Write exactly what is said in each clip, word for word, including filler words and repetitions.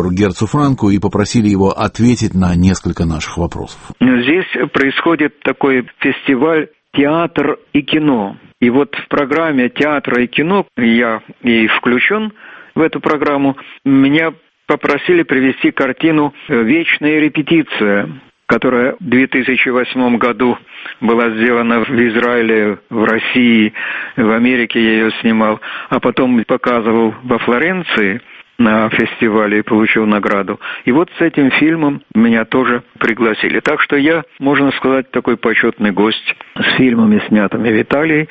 режиссеру Герцу Франку и попросили его ответить на несколько наших вопросов. Здесь происходит такой фестиваль «Театр и кино». И вот в программе «Театра и кино» я и включен в эту программу. Меня попросили привести картину «Вечная репетиция», которая в две тысячи восьмом году была сделана в Израиле, в России, в Америке я ее снимал, а потом показывал во Флоренции на фестивале и получил награду. И вот с этим фильмом меня тоже пригласили. Так что я, можно сказать, такой почетный гость с фильмами, снятыми в Италии,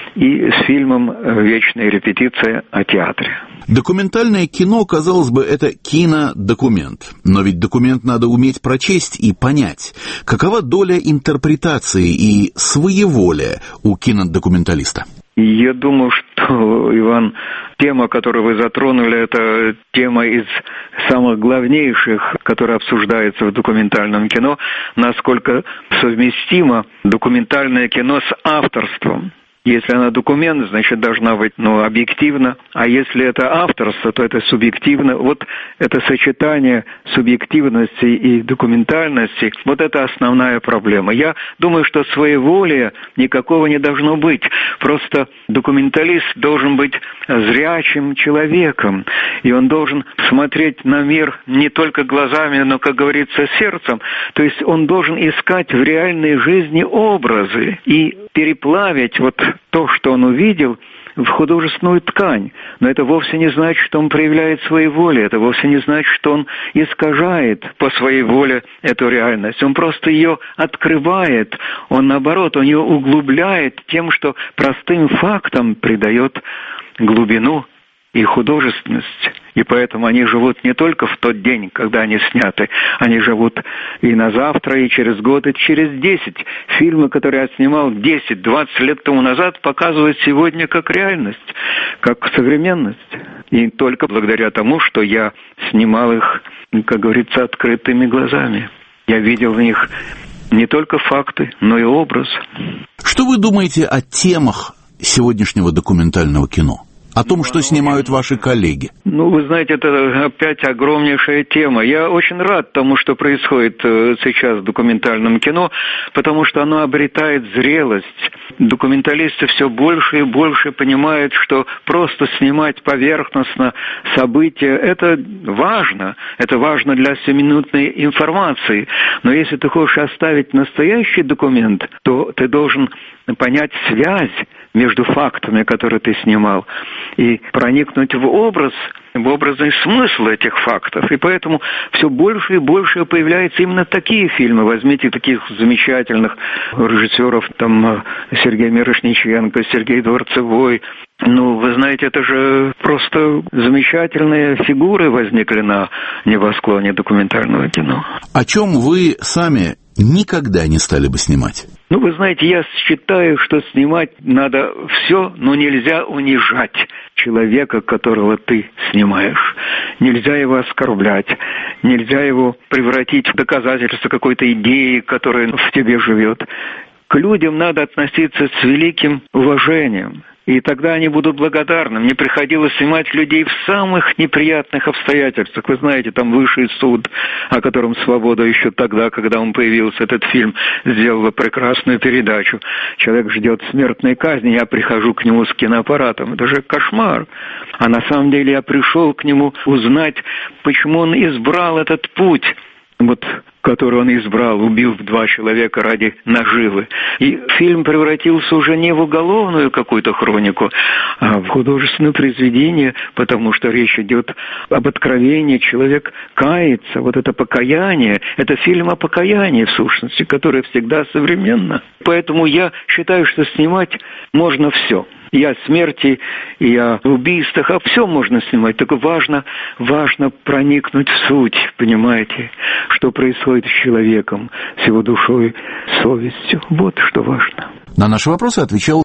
и с фильмом «Вечная репетиция» о театре. Документальное кино, казалось бы, это кинодокумент. Но ведь документ надо уметь прочесть и понять. Какова доля интерпретации и своеволия у кинодокументалиста? Я думаю, что, Иван, тема, которую вы затронули, это тема из самых главнейших, которая обсуждается в документальном кино, насколько совместимо документальное кино с авторством. Если она документ, значит, должна быть, ну, объективно, а если это авторство, то это субъективно. Вот это сочетание субъективности и документальности, вот это основная проблема. Я думаю, что своеволия никакого не должно быть. Просто документалист должен быть зрячим человеком, и он должен смотреть на мир не только глазами, но, как говорится, сердцем. То есть он должен искать в реальной жизни образы и переплавить вот то, что он увидел, в художественную ткань. Но это вовсе не значит, что он проявляет свою волю, это вовсе не значит, что он искажает по своей воле эту реальность. Он просто ее открывает, он, наоборот, он ее углубляет тем, что простым фактам придает глубину и художественность. И поэтому они живут не только в тот день, когда они сняты, они живут и на завтра, и через год, и через десять. Фильмы, которые я снимал десять-двадцать лет тому назад, показывают сегодня как реальность, как современность. И только благодаря тому, что я снимал их, как говорится, открытыми глазами. Я видел в них не только факты, но и образ. Что вы думаете о темах сегодняшнего документального кино? О том, что снимают ваши коллеги. Ну, вы знаете, это опять огромнейшая тема. Я очень рад тому, что происходит сейчас в документальном кино, потому что оно обретает зрелость. Документалисты все больше и больше понимают, что просто снимать поверхностно события – это важно. Это важно для сиюминутной информации. Но если ты хочешь оставить настоящий документ, то ты должен понять связь между фактами, которые ты снимал, и проникнуть в образ, в образный смысл этих фактов. И поэтому все больше и больше появляются именно такие фильмы. Возьмите таких замечательных режиссеров, там, Сергей Мирошниченко, Сергей Дворцевой. Ну, вы знаете, это же просто замечательные фигуры возникли на небосклоне документального кино. О чем вы сами никогда не стали бы снимать? Ну, вы знаете, я считаю, что снимать надо все, но нельзя унижать человека, которого ты снимаешь. Нельзя его оскорблять, нельзя его превратить в доказательство какой-то идеи, которая в тебе живет. К людям надо относиться с великим уважением. И тогда они будут благодарны. Мне приходилось снимать людей в самых неприятных обстоятельствах. Вы знаете, там высший суд, о котором «Свобода» еще тогда, когда он появился, этот фильм, сделала прекрасную передачу. Человек ждет смертной казни, я прихожу к нему с киноаппаратом. Это же кошмар. А на самом деле я пришел к нему узнать, почему он избрал этот путь, вот, который он избрал, убил два человека ради наживы. И фильм превратился уже не в уголовную какую-то хронику, а в художественное произведение, потому что речь идет об откровении, человек кается. Вот это покаяние, это фильм о покаянии, в сущности, которое всегда современно. Поэтому я считаю, что снимать можно все. И о смерти, и о убийствах, а все можно снимать. Только важно, важно проникнуть в суть, понимаете, что происходит с человеком, с его душой, совестью. Вот что важно. На наши вопросы отвечал